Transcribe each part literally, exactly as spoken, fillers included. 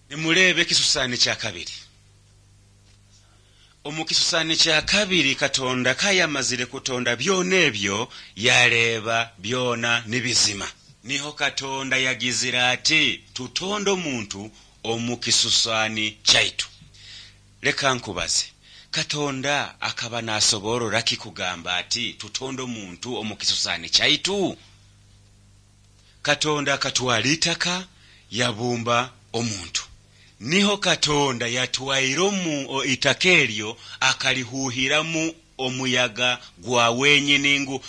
Nimulebe kisusani kya kabiri. Omukisusani kya kabiri Katonda kayamazire kutonda byona ebyo yaleba byona nibizima. Niho Katonda yagizira ati tutonda omuntu omukisusani kyaitu. Leka nkubaze, Katonda akaba nasoborora kikugamba ati tutonda omuntu omukisusani kyaitu? Katonda akatwala itaka yabumba omuntu. Niho Katonda yatwaira omu itaka eryo akalihuhiramu omuyaga gwa wenyini ngu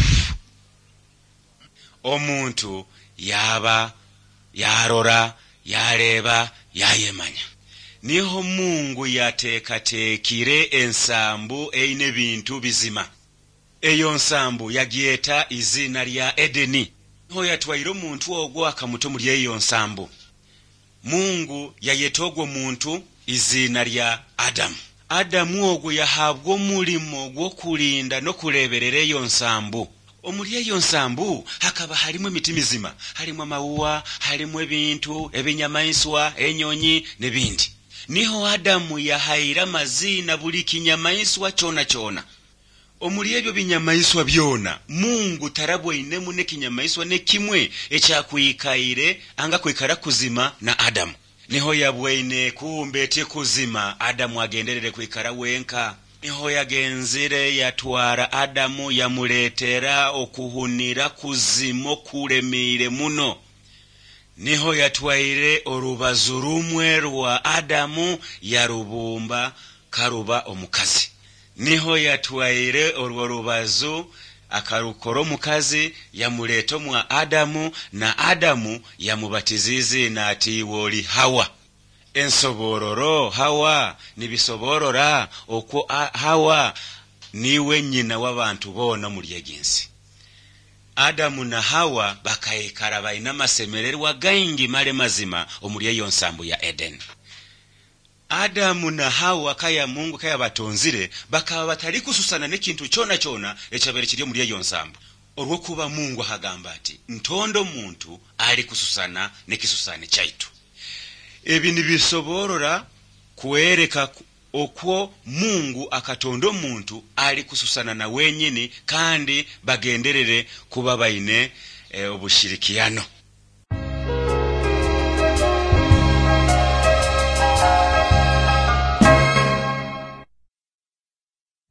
omuntu yaba yarora yareba yayemanya. Niho Mungu yatekatekire ensambu eine bintu bizima. Eyo nsambu yagieta izina lya Edeni. Niho yatwaira omuntu ogwo akamuta muri eyo nsambu. Mungu yayeta ogwo muntu izina lya Adamu. Adamu ogwo yahabwa omulimo gw'okulinda n'okuleberera eyo nsambu. Omuli eyo nsambu hakaba halimu emiti mizima, halimu amawuwa, halimu ebintu ebinyamaiswa, enyonyi nebindi. Niho Adamu yahaira mazina buli kinyamaiswa kyona kyona. Omuli ebyo binyamaiswa byona Mungu tarabwainemu nekinyamaiswa nekimwe ekyakwikaire anga kwikara kuzima na Adamu. Niho yabwaine kumbe eti kuzima Adamu agenderere kwikara wenka. Niho yagenzire yatwara Adamu yamuletera okuhunira kuzimo kuremire muno. Niho yatwaire orubazu rumwe rwa Adamu yarubumba karuba omukazi. Niho yatwaire orwo rubazu akarukora omukazi yamuleta mwa Adamu na Adamu yamubatizize nati woli Hawa. Ensobororo Hawa nibisoborora okwo Hawa niwe nyina w'abantu bona muri eginsi. Adamu na Hawa bakayekara baina masemererwa gaingi male mazima omuri eyo nsambu ya Eden. Adamu na Hawa kaya Mungu kaya batonzire bakaba batali kususana nekintu kyona kyona ekyabere kiri muri eyo nsambu. Orwo kuba Mungu hagamba ati ntondo muntu ali kususana nekisusane kyaitu. Ebi nibisoborora kuereka okwo Mungu akatonda omuntu ali kususana na wenyini kandi bagenderere kuba baine e, obushirikiano.